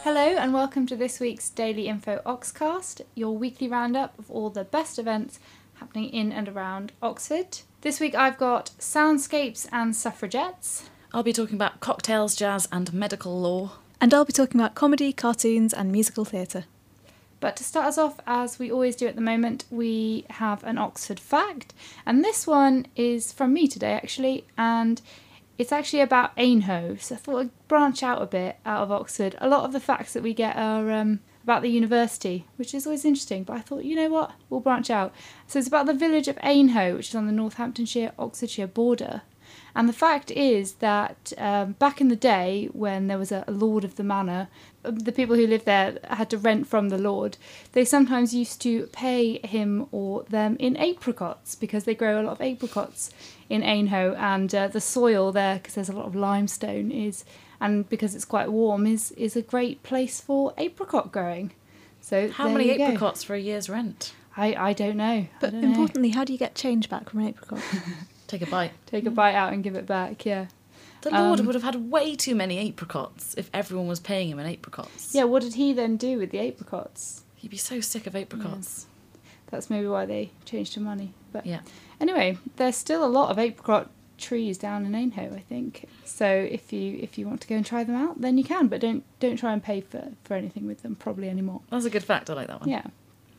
Hello and welcome to this week's Daily Info Oxcast, your weekly roundup of all the best events happening in and around Oxford. This week I've got soundscapes and suffragettes. I'll be talking about cocktails, jazz and medical law. And I'll be talking about comedy, cartoons and musical theatre. But to start us off, as we always do at the moment, we have an Oxford fact. And this one is from me today, actually, and it's actually about Aynhoe. So I thought I'd branch out a bit out of Oxford. A lot of the facts that we get are about the university, which is always interesting. But I thought, you know what, we'll branch out. So it's about the village of Aynhoe, which is on the Northamptonshire-Oxfordshire border. And the fact is that back in the day, when there was a lord of the manor, the people who lived there had to rent from the lord. They sometimes used to pay him or them in apricots, because they grow a lot of apricots in Aynhoe, and the soil there, because there's a lot of limestone, and because it's quite warm, is a great place for apricot growing. So how many apricots for a year's rent? I don't know. But importantly, how do you get change back from an apricot? Take a bite. Take a bite out and give it back, yeah. The Lord would have had way too many apricots if everyone was paying him in apricots. Yeah, what did he then do with the apricots? He'd be so sick of apricots. Yeah. That's maybe why they changed to money. But yeah. Anyway, there's still a lot of apricot trees down in Aynhoe, I think. So if you want to go and try them out, then you can, but don't try and pay for anything with them probably anymore. That's a good fact, I like that one. Yeah.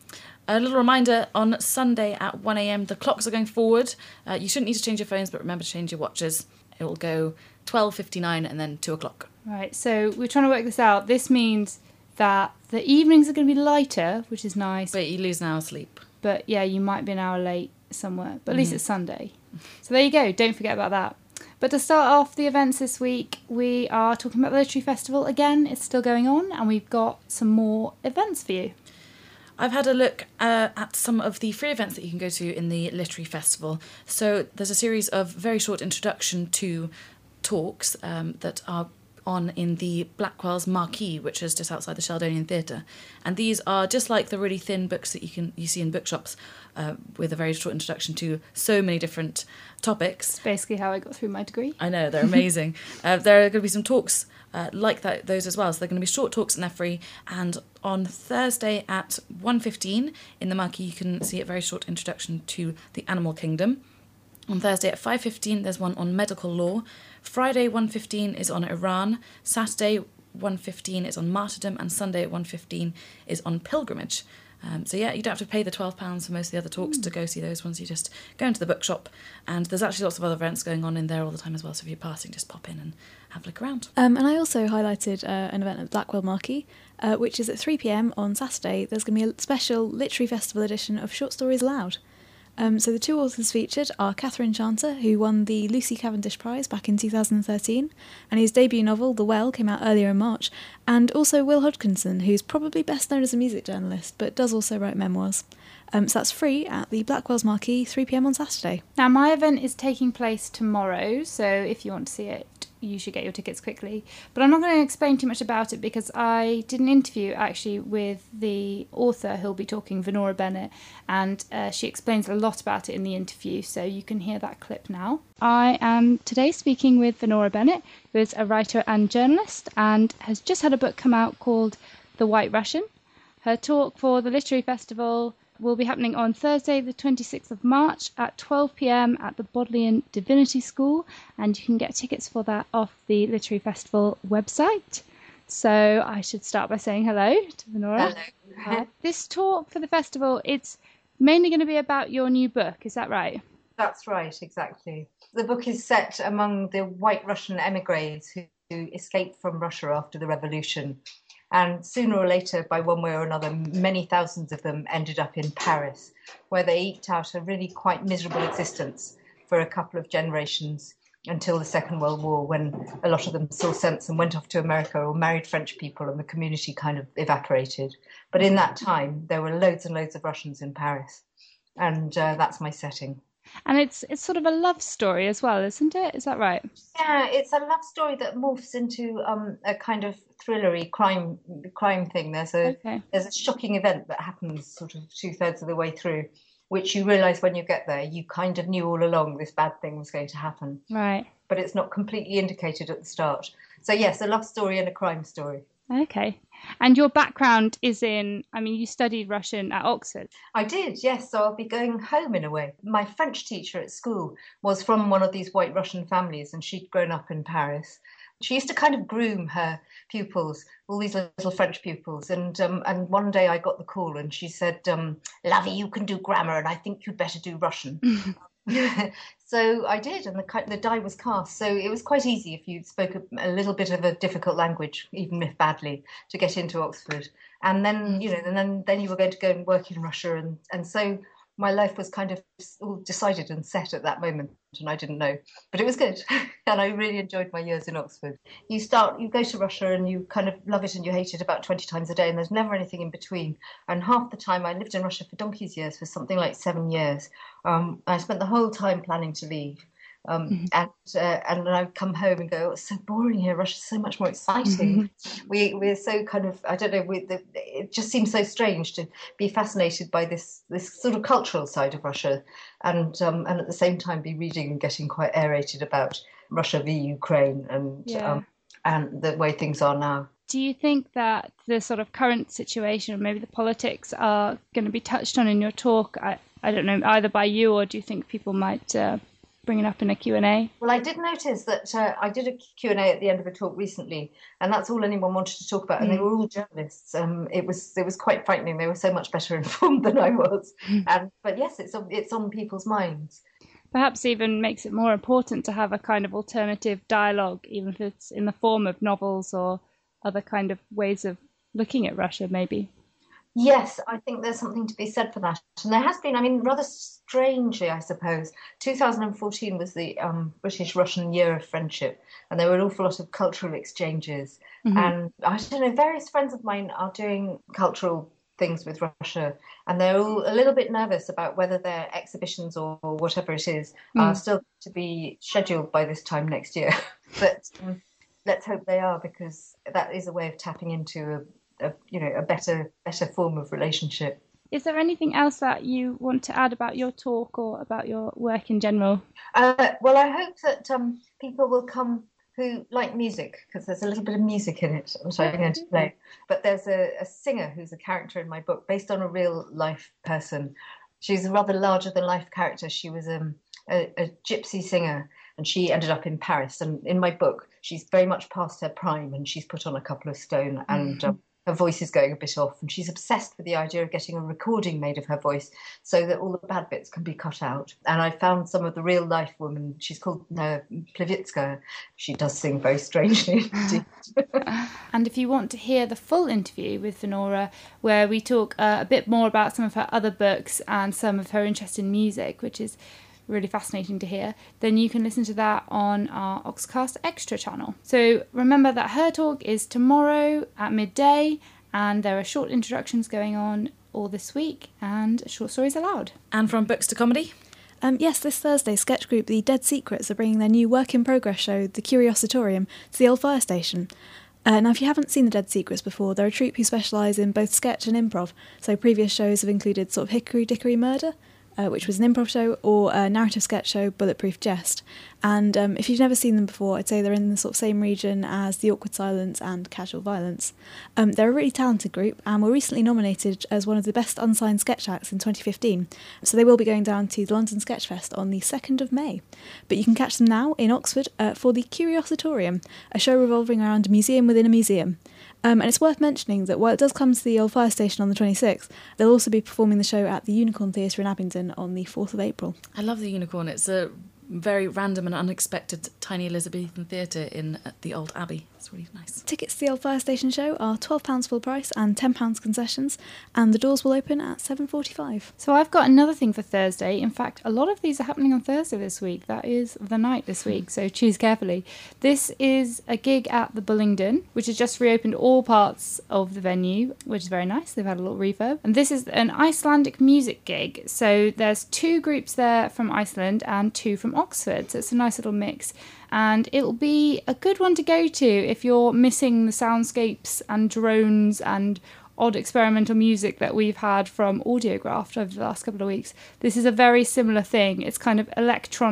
A little reminder, on Sunday at 1am, the clocks are going forward. You shouldn't need to change your phones, but remember to change your watches. It will go 12:59 and then 2 o'clock. Right, so we're trying to work this out. This means that the evenings are going to be lighter, which is nice. But you lose an hour's sleep. But yeah, you might be an hour late somewhere. But at least it's Sunday. So there you go, don't forget about that. But to start off the events this week, we are talking about the Literary Festival again. It's still going on, and we've got some more events for you. I've had a look at some of the free events that you can go to in the Literary Festival. So there's a series of very short introduction to talks that are on in the Blackwell's Marquee, which is just outside the Sheldonian Theatre. And these are just like the really thin books that you see in bookshops with a very short introduction to so many different topics. It's basically how I got through my degree. I know, they're amazing. There are going to be some talks like those as well. So they're going to be short talks and they're free. And on Thursday at 1:15 in the Marquee, you can see a very short introduction to the animal kingdom. On Thursday at 5:15, there's one on medical law. Friday 1:15 is on Iran. Saturday 1:15 is on martyrdom. And Sunday at 1:15 is on pilgrimage. So yeah, you don't have to pay the £12 for most of the other talks to go see those ones. You just go into the bookshop, and there's actually lots of other events going on in there all the time as well. So if you're passing, just pop in and have a look around. And I also highlighted an event at the Blackwell Marquee, which is at 3pm on Saturday. There's going to be a special Literary Festival edition of Short Stories Aloud. So the two authors featured are Catherine Chanter, who won the Lucy Cavendish Prize back in 2013, and his debut novel, The Well, came out earlier in March, and also Will Hodgkinson, who's probably best known as a music journalist, but does also write memoirs. So that's free at the Blackwell's Marquee, 3pm on Saturday. Now, my event is taking place tomorrow, so if you want to see it, you should get your tickets quickly. But I'm not going to explain too much about it because I did an interview actually with the author who'll be talking, Venora Bennett, and she explains a lot about it in the interview, so you can hear that clip now. I am today speaking with Venora Bennett, who is a writer and journalist and has just had a book come out called The White Russian. Her talk for the Literary Festival will be happening on Thursday the 26th of March at 12pm at the Bodleian Divinity School, and you can get tickets for that off the Literary Festival website. So I should start by saying hello to Venora. Hello. This talk for the festival, it's mainly going to be about your new book, is that right? That's right, exactly. The book is set among the White Russian emigres who escaped from Russia after the revolution. And sooner or later, by one way or another, many thousands of them ended up in Paris, where they eked out a really quite miserable existence for a couple of generations until the Second World War, when a lot of them saw sense and went off to America or married French people, and the community kind of evaporated. But in that time, there were loads and loads of Russians in Paris. And that's my setting. And it's sort of a love story as well, isn't it? Is that right? Yeah, it's a love story that morphs into a kind of thrillery crime thing. There's a shocking event that happens sort of 2/3 of the way through, which you realise when you get there, you kind of knew all along this bad thing was going to happen. Right. But it's not completely indicated at the start. So yes, a love story and a crime story. Okay. And your background is in, I mean, you studied Russian at Oxford. I did, yes. So I'll be going home in a way. My French teacher at school was from one of these white Russian families, and she'd grown up in Paris. She used to kind of groom her pupils, all these little French pupils. And one day I got the call, and she said, "Lavi, you can do grammar, and I think you'd better do Russian." So I did, and the die was cast. So it was quite easy if you spoke a little bit of a difficult language, even if badly, to get into Oxford. And then, then you were going to go and work in Russia, and so my life was kind of all decided and set at that moment, and I didn't know, but it was good, and I really enjoyed my years in Oxford. You go to Russia, and you kind of love it and you hate it about 20 times a day, and there's never anything in between. And half the time, I lived in Russia for donkey's years, for something like 7 years. I spent the whole time planning to leave. And then I'd come home and go, "Oh, it's so boring here. Russia's so much more exciting." We're so kind of, I don't know, it just seems so strange to be fascinated by this sort of cultural side of Russia, and at the same time be reading and getting quite aerated about Russia v Ukraine and the way things are now. Do you think that the sort of current situation, or maybe the politics, are going to be touched on in your talk? I don't know, either by you, or do you think people might bring it up in a Q&A? Well, I did notice that I did a Q&A at the end of a talk recently, and that's all anyone wanted to talk about, and they were all journalists. It was quite frightening. They were so much better informed than I was. But yes, it's on people's minds. Perhaps even makes it more important to have a kind of alternative dialogue, even if it's in the form of novels or other kind of ways of looking at Russia, maybe. Yes, I think there's something to be said for that. And there has been, I mean, rather strangely, I suppose, 2014 was the British-Russian Year of Friendship, and there were an awful lot of cultural exchanges. And I don't know, various friends of mine are doing cultural things with Russia, and they're all a little bit nervous about whether their exhibitions or whatever it is are still to be scheduled by this time next year. But let's hope they are, because that is a way of tapping into a better form of relationship. Is there anything else that you want to add about your talk or about your work in general? Well, I hope that people will come who like music, because there's a little bit of music in it, which I'm going to play. But there's a singer who's a character in my book based on a real life person. She's a rather larger than life character. She was a gypsy singer, and she ended up in Paris. And in my book, she's very much past her prime, and she's put on a couple of stone, and her voice is going a bit off, and she's obsessed with the idea of getting a recording made of her voice so that all the bad bits can be cut out. And I found some of the real life woman. She's called Plevitska. She does sing very strangely. And if you want to hear the full interview with Venora, where we talk a bit more about some of her other books and some of her interest in music, which is really fascinating to hear, then you can listen to that on our Oxcast Extra channel. So remember that her talk is tomorrow at midday, and there are short introductions going on all this week, and short stories allowed. And from books to comedy? Yes, this Thursday, sketch group The Dead Secrets are bringing their new work-in-progress show, The Curiositorium, to the old fire station. Now, if you haven't seen The Dead Secrets before, they're a troupe who specialise in both sketch and improv, so previous shows have included sort of Hickory Dickory Murder, which was an improv show, or a narrative sketch show, Bulletproof Jest. And if you've never seen them before, I'd say they're in the sort of same region as The Awkward Silence and Casual Violence. They're a really talented group, and were recently nominated as one of the best unsigned sketch acts in 2015. So they will be going down to the London Sketchfest on the 2nd of May. But you can catch them now in Oxford for The Curiositorium, a show revolving around a museum within a museum. And it's worth mentioning that while it does come to the old fire station on the 26th, they'll also be performing the show at the Unicorn Theatre in Abingdon on the 4th of April. I love the Unicorn. It's a very random and unexpected tiny Elizabethan theatre in the old Abbey. It's really nice. Tickets to the old fire station show are £12 full price and £10 concessions, and the doors will open at 7:45. So I've got another thing for Thursday. In fact, a lot of these are happening on Thursday this week. That is the night this week, so choose carefully. This is a gig at the Bullingdon, which has just reopened all parts of the venue, which is very nice. They've had a little refurb. And this is an Icelandic music gig. So there's 2 groups there from Iceland and 2 from Oxford. So it's a nice little mix. And it'll be a good one to go to if you're missing the soundscapes and drones and odd experimental music that we've had from Audiographed over the last couple of weeks. This is a very similar thing. It's kind of electronic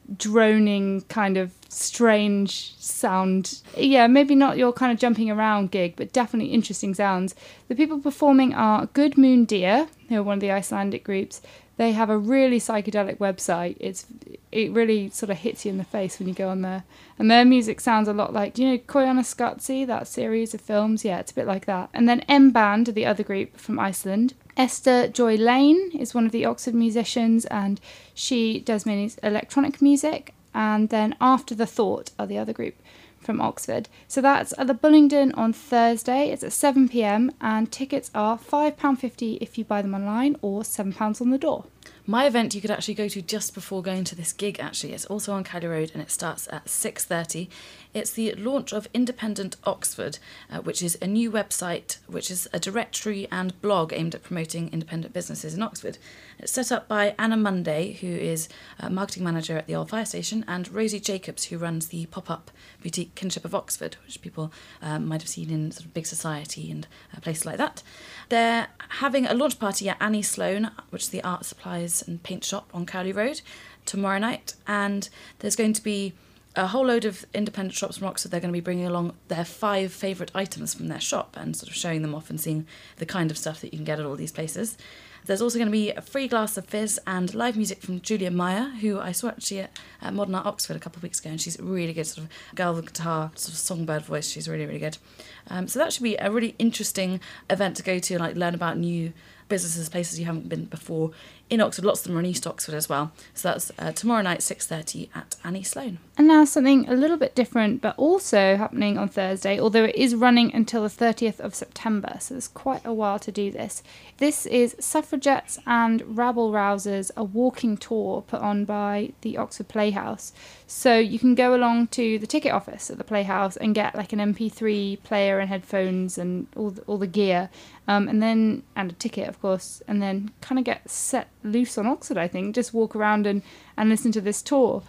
droning kind of strange sound. Yeah, maybe not your kind of jumping around gig, but definitely interesting sounds. The people performing are Good Moon Deer, who are one of the Icelandic groups. They have a really psychedelic website. It really sort of hits you in the face when you go on there. And their music sounds a lot like, do you know Koyaanisqatsi, that series of films? Yeah, it's a bit like that. And then M Band are the other group from Iceland. Esther Joy Lane is one of the Oxford musicians, and she does mainly electronic music. And then After the Thought are the other group from Oxford. So that's at the Bullingdon on Thursday. It's at 7 p.m. and tickets are £5.50 if you buy them online, or £7 on the door. My event you could actually go to just before going to this gig, actually. It's also on Cowley Road and it starts at 6:30. It's the launch of Independent Oxford, which is a new website, which is a directory and blog aimed at promoting independent businesses in Oxford. It's set up by Anna Monday, who is a marketing manager at the Old Fire Station, and Rosie Jacobs, who runs the pop-up boutique Kinship of Oxford, which people might have seen in sort of Big Society and places like that. They're having a launch party at Annie Sloan, which is the art supplies and paint shop on Cowley Road, tomorrow night, and there's going to be a whole load of independent shops from Oxford. They're going to be bringing along their 5 favourite items from their shop and sort of showing them off and seeing the kind of stuff that you can get at all these places. There's also going to be a free glass of fizz and live music from Julia Meyer, who I saw actually at Modern Art Oxford a couple of weeks ago, and she's really good, sort of girl with guitar, sort of songbird voice. She's really, really good. So that should be a really interesting event to go to, like learn about new businesses, places you haven't been before in Oxford. Lots of them are in East Oxford as well. So that's tomorrow night, 6:30 at Annie Sloan. And now something a little bit different, but also happening on Thursday, although it is running until the 30th of September, so there's quite a while to do this. This is Suffragettes and Rabble-Rousers, a walking tour put on by the Oxford Playhouse. So you can go along to the ticket office at the Playhouse and get like an MP3 player and headphones and all the gear, and a ticket, of course, and then kind of get set loose on Oxford, I think. Just walk around and listen to this tour.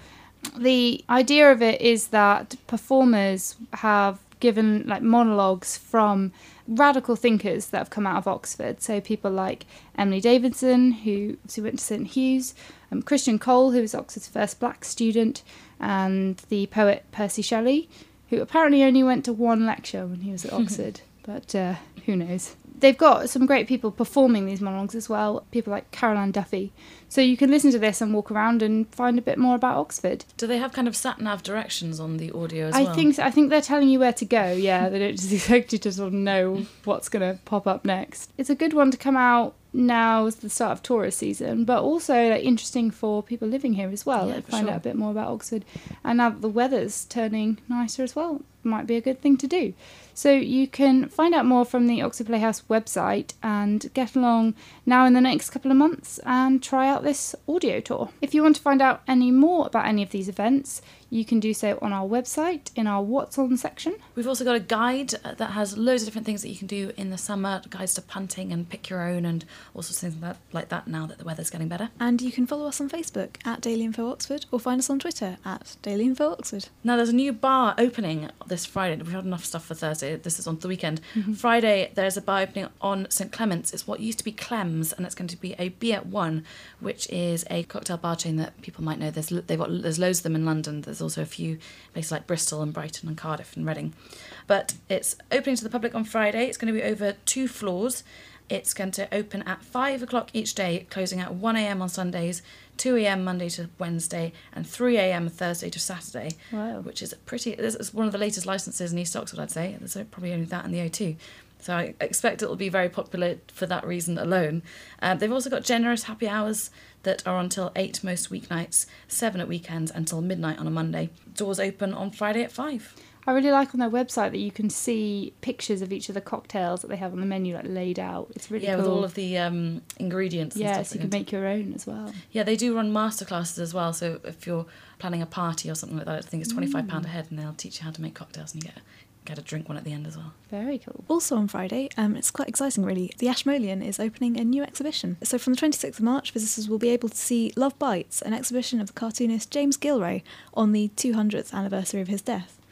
The idea of it is that performers have given like monologues from radical thinkers that have come out of Oxford. So people like Emily Davidson, who went to St Hugh's, Christian Cole, who was Oxford's first black student, and the poet Percy Shelley, who apparently only went to one lecture when he was at Oxford, but who knows. They've got some great people performing these monologues as well, people like Caroline Duffy. So you can listen to this and walk around and find a bit more about Oxford. Do they have kind of sat-nav directions on the audio as well? I think so. I think they're telling you where to go, yeah. They don't just expect you to sort of know what's going to pop up next. It's a good one to come out now as the start of tourist season, but also like, interesting for people living here as well. Yeah, find out a bit more about Oxford. And now that the weather's turning nicer as well, might be a good thing to do. So you can find out more from the Oxford Playhouse website and get along now in the next couple of months and try out this audio tour. If you want to find out any more about any of these events, you can do so on our website in our What's On section. We've also got a guide that has loads of different things that you can do in the summer, guides to punting and pick your own and all sorts of things like that now that the weather's getting better. And you can follow us on Facebook at Daily Info Oxford, or find us on Twitter at Daily Info Oxford. Now there's a new bar opening this Friday. We've had enough stuff for Thursday. This is on the weekend. Mm-hmm. Friday there's a bar opening on St Clement's. It's what used to be Clem's, and it's going to be a Be at One, which is a cocktail bar chain that people might know. There's loads of them in London. There's also a few places like Bristol and Brighton and Cardiff and Reading. But it's opening to the public on Friday. It's going to be over 2 floors. It's going to open at 5 o'clock each day, closing at 1 a.m. on Sundays, 2 a.m. Monday to Wednesday, and 3 a.m. Thursday to Saturday. Wow. Which is this is one of the latest licences in East Oxford, I'd say. There's probably only that in the O2. So I expect it will be very popular for that reason alone. They've also got generous happy hours that are until 8 most weeknights, 7 at weekends, until midnight on a Monday. Doors open on Friday at 5. I really like on their website that you can see pictures of each of the cocktails that they have on the menu like laid out. It's really cool. Yeah, with all of the ingredients and stuff. Yeah, so you can make your own as well. Yeah, they do run masterclasses as well. So if you're planning a party or something like that, I think it's £25 a head, and they'll teach you how to make cocktails, and you get a drink one at the end as well. Very cool. Also on Friday, it's quite exciting really, the Ashmolean is opening a new exhibition. So from the 26th of March, visitors will be able to see Love Bites, an exhibition of the cartoonist James Gilray on the 200th anniversary of his death.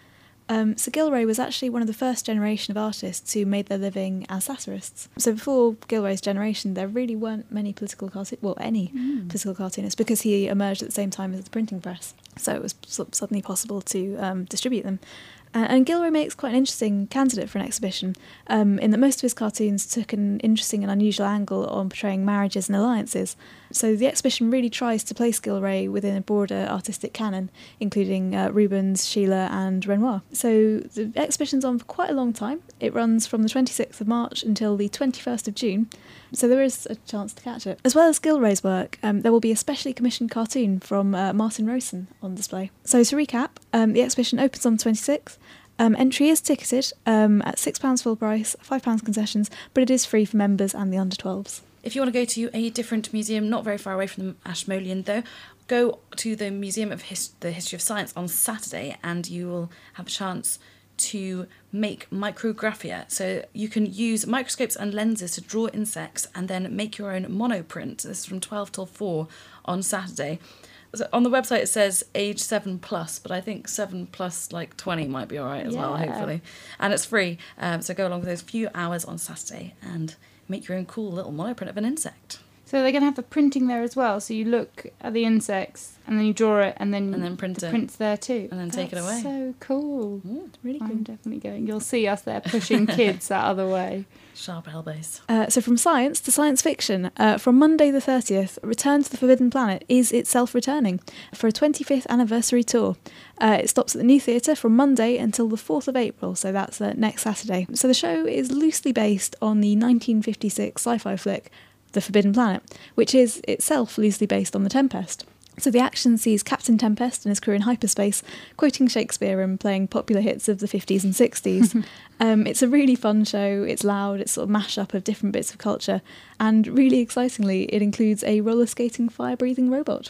Sir Gilray was actually one of the first generation of artists who made their living as satirists. So before Gilray's generation, there really weren't many political political cartoonists, because he emerged at the same time as the printing press. So it was suddenly possible to distribute them. And Gilray makes quite an interesting candidate for an exhibition, in that most of his cartoons took an interesting and unusual angle on portraying marriages and alliances. So the exhibition really tries to place Gilray within a broader artistic canon, including Rubens, Sheila and Renoir. So the exhibition's on for quite a long time. It runs from the 26th of March until the 21st of June, so there is a chance to catch it. As well as Gilray's work, there will be a specially commissioned cartoon from Martin Rosen on display. So to recap, the exhibition opens on the 26th. Entry is ticketed at £6 full price, £5 concessions, but it is free for members and the under 12s. If you want to go to a different museum, not very far away from the Ashmolean though, go to the Museum of the History of Science on Saturday and you will have a chance to make micrographia. So you can use microscopes and lenses to draw insects and then make your own monoprint. This is from 12 till 4 on Saturday. So on the website it says age 7+, but I think 7+ like 20 might be all right as well, hopefully. And it's free, so go along with those few hours on Saturday and make your own cool little monoprint of an insect. So they're going to have the printing there as well. So you look at the insects and then you draw it and then print the it. print's there too. And then take it away. So cool. Really cool. I'm definitely going. You'll see us there pushing kids that other way. Sharp elbows. So from science to science fiction, from Monday the 30th, Return to the Forbidden Planet is itself returning for a 25th anniversary tour. It stops at the New Theatre from Monday until the 4th of April, so that's next Saturday. So the show is loosely based on the 1956 sci-fi flick The Forbidden Planet, which is itself loosely based on The Tempest. So the action sees Captain Tempest and his crew in hyperspace, quoting Shakespeare and playing popular hits of the 50s and 60s. It's a really fun show, it's loud, it's sort of mash-up of different bits of culture, and really excitingly, it includes a roller-skating, fire-breathing robot.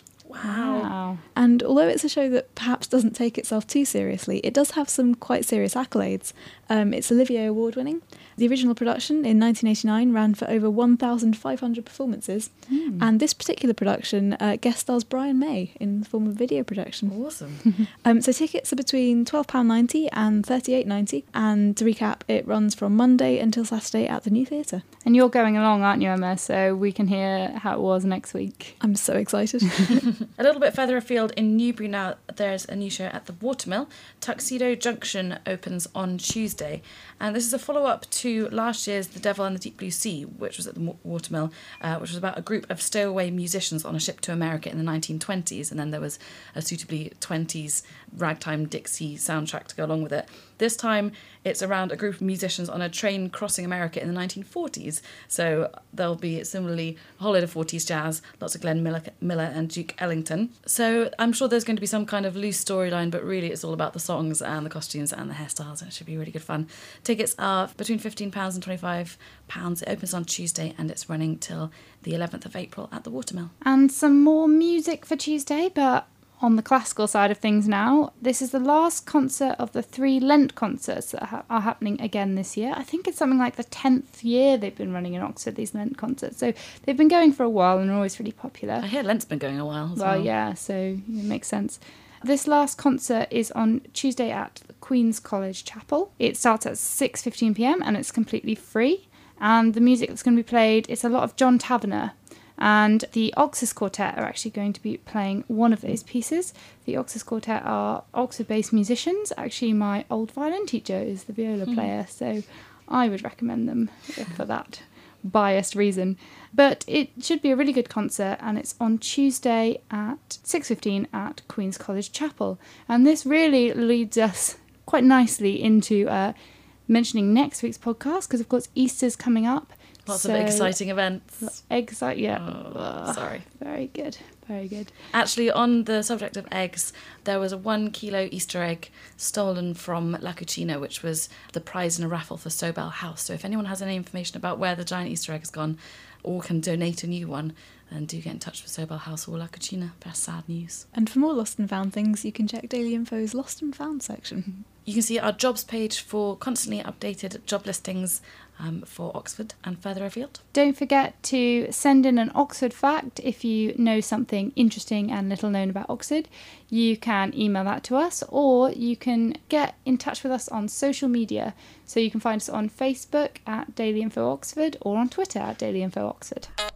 Wow. And although it's a show that perhaps doesn't take itself too seriously, it does have some quite serious accolades. It's Olivier Award winning. The original production in 1989 ran for over 1,500 performances, and this particular production guest stars Brian May in the form of video production. Awesome. So tickets are between £12.90 and £38.90, and to recap, it runs from Monday until Saturday at the New Theatre. And you're going along, aren't you, Emma? So we can hear how it was next week. I'm so excited. A little bit further afield in Newbury now, there's a new show at the Watermill. Tuxedo Junction opens on Tuesday, and this is a follow-up to last year's The Devil and the Deep Blue Sea, which was at the Watermill, which was about a group of stowaway musicians on a ship to America in the 1920s, and then there was a suitably 20s ragtime Dixie soundtrack to go along with it. This time it's around a group of musicians on a train crossing America in the 1940s, so there'll be similarly a whole load of 40s jazz, lots of Glenn Miller and Duke Ellington. So I'm sure there's going to be some kind of loose storyline, but really it's all about the songs and the costumes and the hairstyles, and it should be really good fun. Tickets are between £15 and £25. It opens on Tuesday and it's running till the 11th of April at the Watermill. And some more music for Tuesday, but on the classical side of things now. This is the last concert of the 3 Lent concerts that are happening again this year. I think it's something like the 10th year they've been running in Oxford, these Lent concerts. So they've been going for a while and are always really popular. I hear Lent's been going a while as well. Well, yeah, so it makes sense. This last concert is on Tuesday at the Queen's College Chapel. It starts at 6:15pm and it's completely free. And the music that's going to be played, it's a lot of John Tavener. And the Oxus Quartet are actually going to be playing one of those pieces. The Oxus Quartet are Oxford-based musicians. Actually, my old violin teacher is the viola player, so I would recommend them for that biased reason. But it should be a really good concert, and it's on Tuesday at 6:15 at Queen's College Chapel. And this really leads us quite nicely into mentioning next week's podcast, because of course Easter's coming up. Lots of exciting events. Sorry. Very good. Very good. Actually, on the subject of eggs, there was a 1 kilo Easter egg stolen from La Cucina, which was the prize in a raffle for Sobel House. So if anyone has any information about where the giant Easter egg has gone, or can donate a new one, then do get in touch with Sobel House or La Cucina. That's sad news. And for more Lost and Found things, you can check Daily Info's Lost and Found section. You can see our jobs page for constantly updated job listings for Oxford and further afield. Don't forget to send in an Oxford fact if you know something interesting and little known about Oxford. You can email that to us, or you can get in touch with us on social media. So you can find us on Facebook at Daily Info Oxford or on Twitter at Daily Info Oxford.